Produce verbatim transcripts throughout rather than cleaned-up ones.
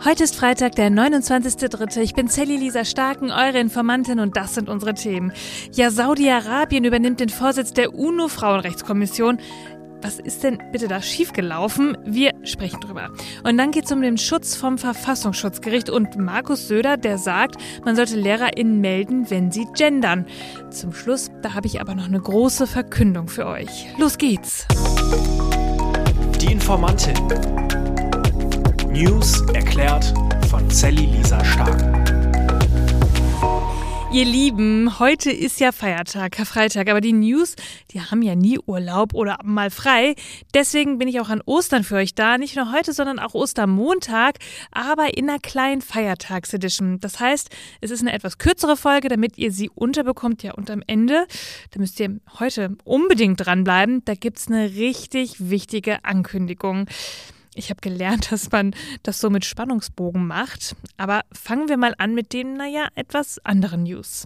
Heute ist Freitag, der neunundzwanzigster dritte Ich bin Sally Lisa Starken, eure Informantin, und das sind unsere Themen. Ja, Saudi-Arabien übernimmt den Vorsitz der UNO-Frauenrechtskommission. Was ist denn bitte da schiefgelaufen? Wir sprechen drüber. Und dann geht es um den Schutz vom Verfassungsschutzgericht und Markus Söder, der sagt, man sollte LehrerInnen melden, wenn sie gendern. Zum Schluss, da habe ich aber noch eine große Verkündung für euch. Los geht's! Die Informantin. News erklärt von Sally Lisa Starken. Ihr Lieben, heute ist ja Feiertag, Karfreitag, aber die News, die haben ja nie Urlaub oder mal frei. Deswegen bin ich auch an Ostern für euch da. Nicht nur heute, sondern auch Ostermontag, aber in einer kleinen Feiertagsedition. Das heißt, es ist eine etwas kürzere Folge, damit ihr sie unterbekommt. Ja, und am Ende, da müsst ihr heute unbedingt dranbleiben, da gibt's eine richtig wichtige Ankündigung. Ich habe gelernt, dass man das so mit Spannungsbogen macht. Aber fangen wir mal an mit den, naja, etwas anderen News.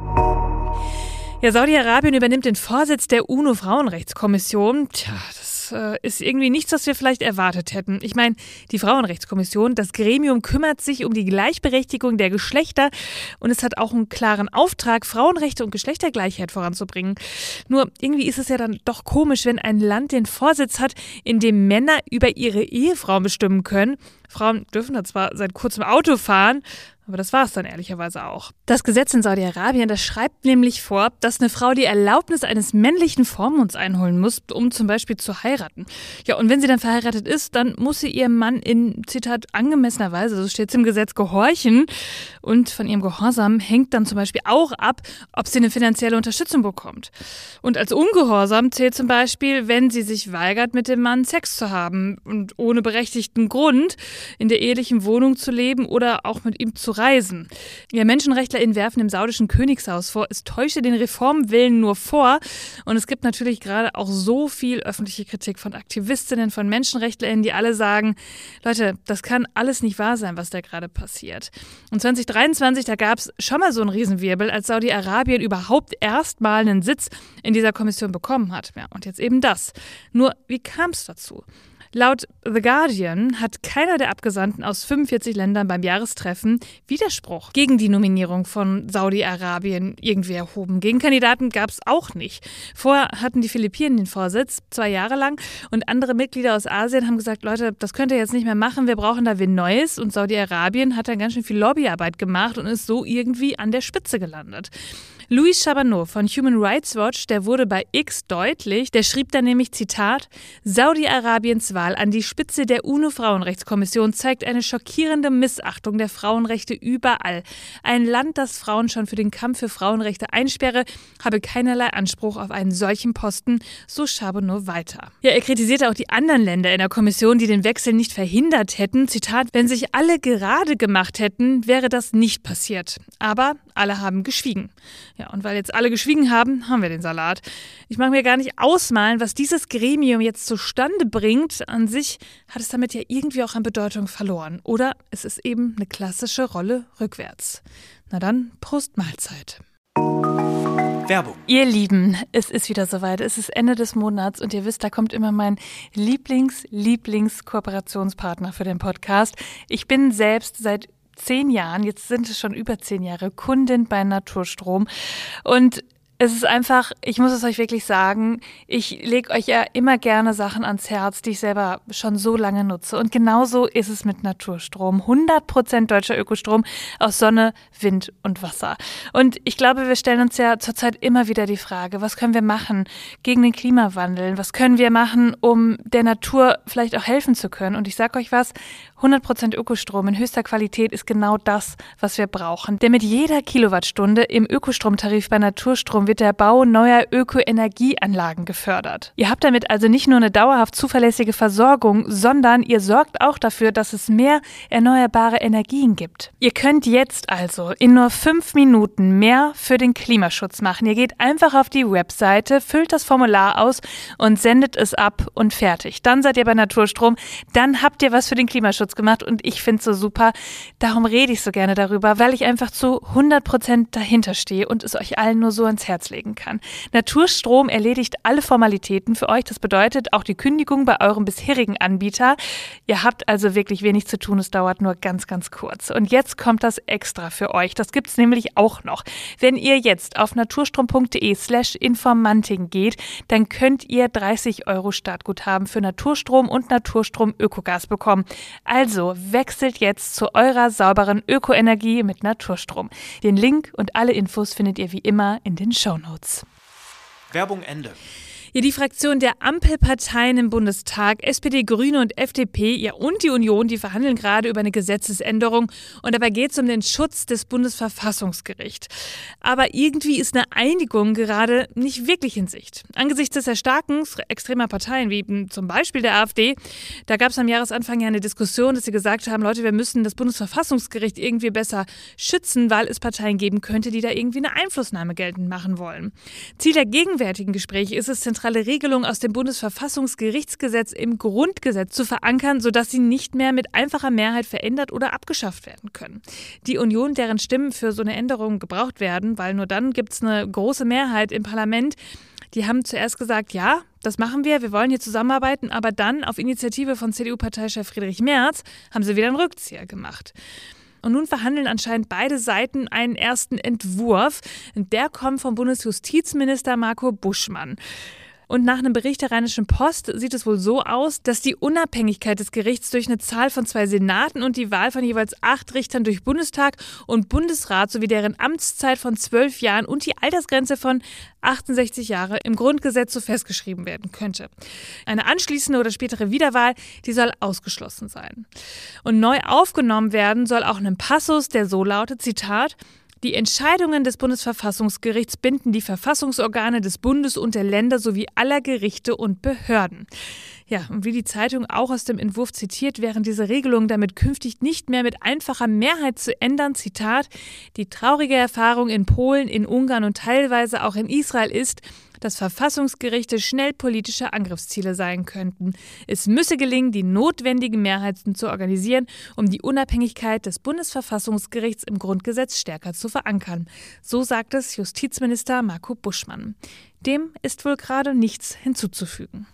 Ja, Saudi-Arabien übernimmt den Vorsitz der UNO-Frauenrechtskommission. Tja, das äh, ist irgendwie nichts, was wir vielleicht erwartet hätten. Ich meine, die Frauenrechtskommission, das Gremium kümmert sich um die Gleichberechtigung der Geschlechter und es hat auch einen klaren Auftrag, Frauenrechte und Geschlechtergleichheit voranzubringen. Nur irgendwie ist es ja dann doch komisch, wenn ein Land den Vorsitz hat, in dem Männer über ihre Ehefrauen bestimmen können. Frauen dürfen da zwar seit kurzem Auto fahren, aber das war es dann ehrlicherweise auch. Das Gesetz in Saudi-Arabien, das schreibt nämlich vor, dass eine Frau die Erlaubnis eines männlichen Vormunds einholen muss, um zum Beispiel zu heiraten. Ja, und wenn sie dann verheiratet ist, dann muss sie ihrem Mann in, Zitat, angemessener Weise, so steht es im Gesetz, gehorchen. Und von ihrem Gehorsam hängt dann zum Beispiel auch ab, ob sie eine finanzielle Unterstützung bekommt. Und als Ungehorsam zählt zum Beispiel, wenn sie sich weigert, mit dem Mann Sex zu haben und ohne berechtigten Grund in der ehelichen Wohnung zu leben oder auch mit ihm zu reisen. Ja, MenschenrechtlerInnen werfen dem saudischen Königshaus vor, es täusche den Reformwillen nur vor. Und es gibt natürlich gerade auch so viel öffentliche Kritik von Aktivistinnen, von MenschenrechtlerInnen, die alle sagen, Leute, das kann alles nicht wahr sein, was da gerade passiert. Und zwanzig dreiundzwanzig, da gab es schon mal so einen Riesenwirbel, als Saudi-Arabien überhaupt erstmal einen Sitz in dieser Kommission bekommen hat. Ja, und jetzt eben das. Nur, wie kam es dazu? Laut The Guardian hat keiner der Abgesandten aus fünfundvierzig Ländern beim Jahrestreffen Widerspruch gegen die Nominierung von Saudi-Arabien irgendwie erhoben. Gegenkandidaten gab es auch nicht. Vorher hatten die Philippinen den Vorsitz, zwei Jahre lang, und andere Mitglieder aus Asien haben gesagt, Leute, das könnt ihr jetzt nicht mehr machen, wir brauchen da wen Neues. Und Saudi-Arabien hat dann ganz schön viel Lobbyarbeit gemacht und ist so irgendwie an der Spitze gelandet. Luis Chabanot von Human Rights Watch, der wurde bei X deutlich, der schrieb da nämlich, Zitat, Saudi-Arabiens Wahl an die Spitze der UNO-Frauenrechtskommission zeigt eine schockierende Missachtung der Frauenrechte überall. Ein Land, das Frauen schon für den Kampf für Frauenrechte einsperre, habe keinerlei Anspruch auf einen solchen Posten, so Chabanot weiter. Ja, er kritisierte auch die anderen Länder in der Kommission, die den Wechsel nicht verhindert hätten. Zitat, wenn sich alle gerade gemacht hätten, wäre das nicht passiert. Aber alle haben geschwiegen. Ja, und weil jetzt alle geschwiegen haben, haben wir den Salat. Ich mag mir gar nicht ausmalen, was dieses Gremium jetzt zustande bringt. An sich hat es damit ja irgendwie auch an Bedeutung verloren. Oder es ist eben eine klassische Rolle rückwärts. Na dann, Prost Mahlzeit. Werbung. Ihr Lieben, es ist wieder soweit. Es ist Ende des Monats und ihr wisst, da kommt immer mein Lieblings-Lieblings-Kooperationspartner für den Podcast. Ich bin selbst seit zehn Jahren, jetzt sind es schon über zehn Jahre, Kundin bei Naturstrom. Und es ist einfach, ich muss es euch wirklich sagen, ich lege euch ja immer gerne Sachen ans Herz, die ich selber schon so lange nutze. Und genauso ist es mit Naturstrom. hundert Prozent deutscher Ökostrom aus Sonne, Wind und Wasser. Und ich glaube, wir stellen uns ja zurzeit immer wieder die Frage, was können wir machen gegen den Klimawandel? Was können wir machen, um der Natur vielleicht auch helfen zu können? Und ich sage euch was, hundert Prozent Ökostrom in höchster Qualität ist genau das, was wir brauchen. Denn mit jeder Kilowattstunde im Ökostromtarif bei Naturstrom wird der Bau neuer Ökoenergieanlagen gefördert. Ihr habt damit also nicht nur eine dauerhaft zuverlässige Versorgung, sondern ihr sorgt auch dafür, dass es mehr erneuerbare Energien gibt. Ihr könnt jetzt also in nur fünf Minuten mehr für den Klimaschutz machen. Ihr geht einfach auf die Webseite, füllt das Formular aus und sendet es ab und fertig. Dann seid ihr bei Naturstrom, dann habt ihr was für den Klimaschutz gemacht und ich finde es so super. Darum rede ich so gerne darüber, weil ich einfach zu hundert Prozent dahinter stehe und es euch allen nur so ans Herz Herz legen kann. Naturstrom erledigt alle Formalitäten für euch. Das bedeutet auch die Kündigung bei eurem bisherigen Anbieter. Ihr habt also wirklich wenig zu tun. Es dauert nur ganz, ganz kurz. Und jetzt kommt das extra für euch. Das gibt's nämlich auch noch. Wenn ihr jetzt auf naturstrom.de slash informanting geht, dann könnt ihr dreißig Euro Startguthaben für Naturstrom und Naturstrom Ökogas bekommen. Also wechselt jetzt zu eurer sauberen Ökoenergie mit Naturstrom. Den Link und alle Infos findet ihr wie immer in den Shownotes. Werbung Ende. Ja, die Fraktion der Ampelparteien im Bundestag, S P D, Grüne und F D P, ja und die Union, die verhandeln gerade über eine Gesetzesänderung und dabei geht es um den Schutz des Bundesverfassungsgerichts. Aber irgendwie ist eine Einigung gerade nicht wirklich in Sicht. Angesichts des Erstarkens extremer Parteien, wie zum Beispiel der AfD, da gab es am Jahresanfang ja eine Diskussion, dass sie gesagt haben, Leute, wir müssen das Bundesverfassungsgericht irgendwie besser schützen, weil es Parteien geben könnte, die da irgendwie eine Einflussnahme geltend machen wollen. Ziel der gegenwärtigen Gespräche ist es, zentral Regelungen aus dem Bundesverfassungsgerichtsgesetz im Grundgesetz zu verankern, sodass sie nicht mehr mit einfacher Mehrheit verändert oder abgeschafft werden können. Die Union, deren Stimmen für so eine Änderung gebraucht werden, weil nur dann gibt es eine große Mehrheit im Parlament, die haben zuerst gesagt, ja, das machen wir, wir wollen hier zusammenarbeiten, aber dann auf Initiative von C D U-Parteichef Friedrich Merz haben sie wieder einen Rückzieher gemacht. Und nun verhandeln anscheinend beide Seiten einen ersten Entwurf. Und der kommt vom Bundesjustizminister Marco Buschmann. Und nach einem Bericht der Rheinischen Post sieht es wohl so aus, dass die Unabhängigkeit des Gerichts durch eine Zahl von zwei Senaten und die Wahl von jeweils acht Richtern durch Bundestag und Bundesrat sowie deren Amtszeit von zwölf Jahren und die Altersgrenze von achtundsechzig Jahre im Grundgesetz so festgeschrieben werden könnte. Eine anschließende oder spätere Wiederwahl, die soll ausgeschlossen sein. Und neu aufgenommen werden soll auch ein Passus, der so lautet, Zitat, die Entscheidungen des Bundesverfassungsgerichts binden die Verfassungsorgane des Bundes und der Länder sowie aller Gerichte und Behörden. Ja, und wie die Zeitung auch aus dem Entwurf zitiert, wären diese Regelungen damit künftig nicht mehr mit einfacher Mehrheit zu ändern. Zitat, die traurige Erfahrung in Polen, in Ungarn und teilweise auch in Israel ist, dass Verfassungsgerichte schnell politische Angriffsziele sein könnten. Es müsse gelingen, die notwendigen Mehrheiten zu organisieren, um die Unabhängigkeit des Bundesverfassungsgerichts im Grundgesetz stärker zu verankern. So sagt es Justizminister Marco Buschmann. Dem ist wohl gerade nichts hinzuzufügen.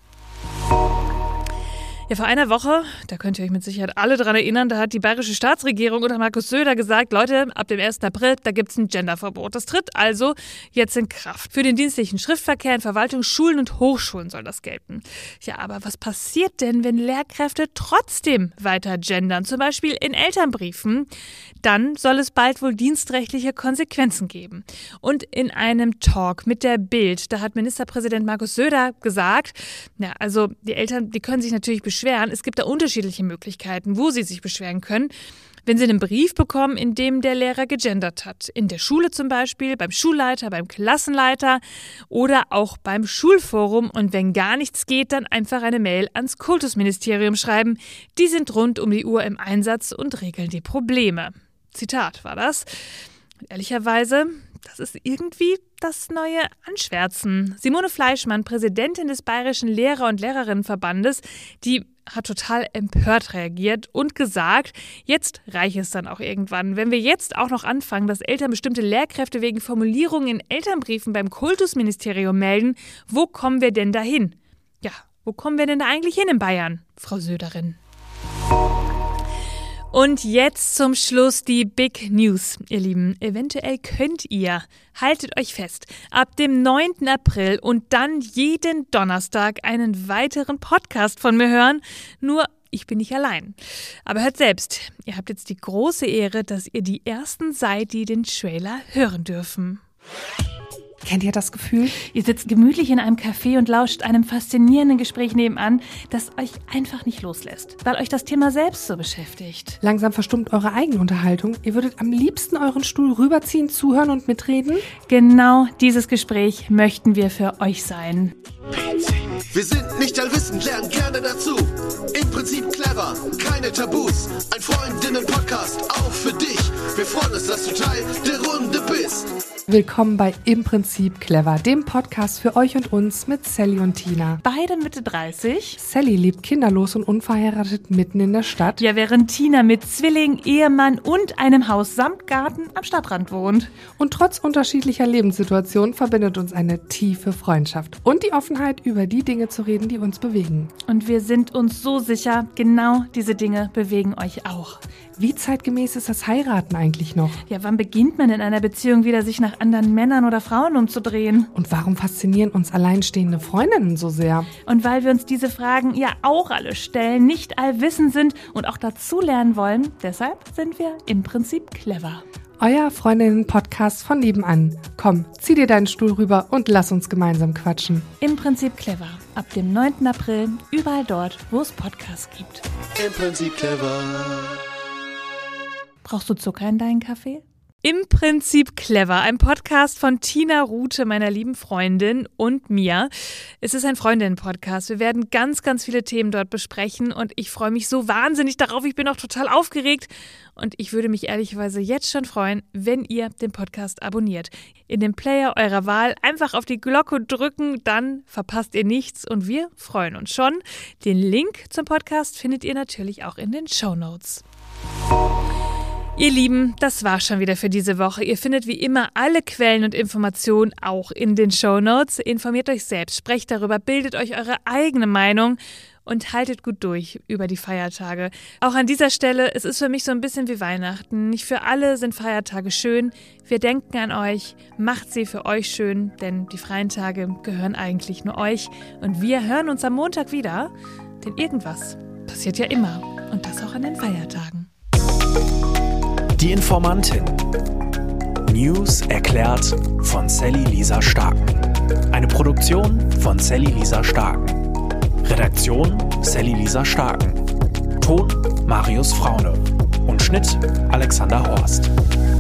Ja, vor einer Woche, da könnt ihr euch mit Sicherheit alle dran erinnern, da hat die bayerische Staatsregierung unter Markus Söder gesagt, Leute, ab dem ersten April, da gibt's ein Genderverbot. Das tritt also jetzt in Kraft. Für den dienstlichen Schriftverkehr in Verwaltung, Schulen und Hochschulen soll das gelten. Ja, aber was passiert denn, wenn Lehrkräfte trotzdem weiter gendern, zum Beispiel in Elternbriefen? Dann soll es bald wohl dienstrechtliche Konsequenzen geben. Und in einem Talk mit der Bild, da hat Ministerpräsident Markus Söder gesagt, ja, also die Eltern, die können sich natürlich beschweren. Es gibt da unterschiedliche Möglichkeiten, wo sie sich beschweren können. Wenn sie einen Brief bekommen, in dem der Lehrer gegendert hat. In der Schule zum Beispiel, beim Schulleiter, beim Klassenleiter oder auch beim Schulforum. Und wenn gar nichts geht, dann einfach eine Mail ans Kultusministerium schreiben. Die sind rund um die Uhr im Einsatz und regeln die Probleme. Zitat war das. Und ehrlicherweise, das ist irgendwie das neue Anschwärzen. Simone Fleischmann, Präsidentin des Bayerischen Lehrer- und Lehrerinnenverbandes, die hat total empört reagiert und gesagt, jetzt reicht es dann auch irgendwann. Wenn wir jetzt auch noch anfangen, dass Eltern bestimmte Lehrkräfte wegen Formulierungen in Elternbriefen beim Kultusministerium melden, wo kommen wir denn dahin? Ja, wo kommen wir denn da eigentlich hin in Bayern, Frau Söderin? Und jetzt zum Schluss die Big News, ihr Lieben. Eventuell könnt ihr, haltet euch fest, ab dem neunten April und dann jeden Donnerstag einen weiteren Podcast von mir hören. Nur, ich bin nicht allein. Aber hört selbst, ihr habt jetzt die große Ehre, dass ihr die Ersten seid, die den Trailer hören dürfen. Kennt ihr das Gefühl? Ihr sitzt gemütlich in einem Café und lauscht einem faszinierenden Gespräch nebenan, das euch einfach nicht loslässt, weil euch das Thema selbst so beschäftigt. Langsam verstummt eure Eigenunterhaltung. Ihr würdet am liebsten euren Stuhl rüberziehen, zuhören und mitreden? Genau dieses Gespräch möchten wir für euch sein. Wir sind nicht allwissend, lernen gerne dazu. Im Prinzip clever, keine Tabus. Ein Freundinnen-Podcast, auch für dich. Wir freuen uns, dass du Teil der Runde bist. Willkommen bei Im Prinzip Clever, dem Podcast für euch und uns mit Sally und Tina. Beide Mitte dreißig. Sally lebt kinderlos und unverheiratet mitten in der Stadt. Ja, während Tina mit Zwilling, Ehemann und einem Haus samt Garten am Stadtrand wohnt. Und trotz unterschiedlicher Lebenssituationen verbindet uns eine tiefe Freundschaft und die Offenheit, über die Dinge zu reden, die uns bewegen. Und wir sind uns so sicher, genau diese Dinge bewegen euch auch. Wie zeitgemäß ist das Heiraten eigentlich noch? Ja, wann beginnt man in einer Beziehung wieder, sich nach anderen Männern oder Frauen umzudrehen? Und warum faszinieren uns alleinstehende Freundinnen so sehr? Und weil wir uns diese Fragen ja auch alle stellen, nicht allwissend sind und auch dazulernen wollen, deshalb sind wir im Prinzip clever. Euer Freundinnen-Podcast von nebenan. Komm, zieh dir deinen Stuhl rüber und lass uns gemeinsam quatschen. Im Prinzip clever. Ab dem neunten April, überall dort, wo es Podcasts gibt. Im Prinzip clever. Brauchst du Zucker in deinen Kaffee? Im Prinzip clever, ein Podcast von Tina Rute, meiner lieben Freundin, und mir. Es ist ein Freundinnen-Podcast. Wir werden ganz, ganz viele Themen dort besprechen und ich freue mich so wahnsinnig darauf. Ich bin auch total aufgeregt und ich würde mich ehrlicherweise jetzt schon freuen, wenn ihr den Podcast abonniert. In dem Player eurer Wahl einfach auf die Glocke drücken, dann verpasst ihr nichts und wir freuen uns schon. Den Link zum Podcast findet ihr natürlich auch in den Shownotes. Ihr Lieben, das war schon wieder für diese Woche. Ihr findet wie immer alle Quellen und Informationen auch in den Shownotes. Informiert euch selbst, sprecht darüber, bildet euch eure eigene Meinung und haltet gut durch über die Feiertage. Auch an dieser Stelle, es ist für mich so ein bisschen wie Weihnachten. Nicht für alle sind Feiertage schön. Wir denken an euch, macht sie für euch schön, denn die freien Tage gehören eigentlich nur euch. Und wir hören uns am Montag wieder, denn irgendwas passiert ja immer und das auch an den Feiertagen. Die Informantin. News erklärt von Sally Lisa Starken. Eine Produktion von Sally Lisa Starken. Redaktion Sally Lisa Starken. Ton Marius Fraune. Und Schnitt Alexander Horst.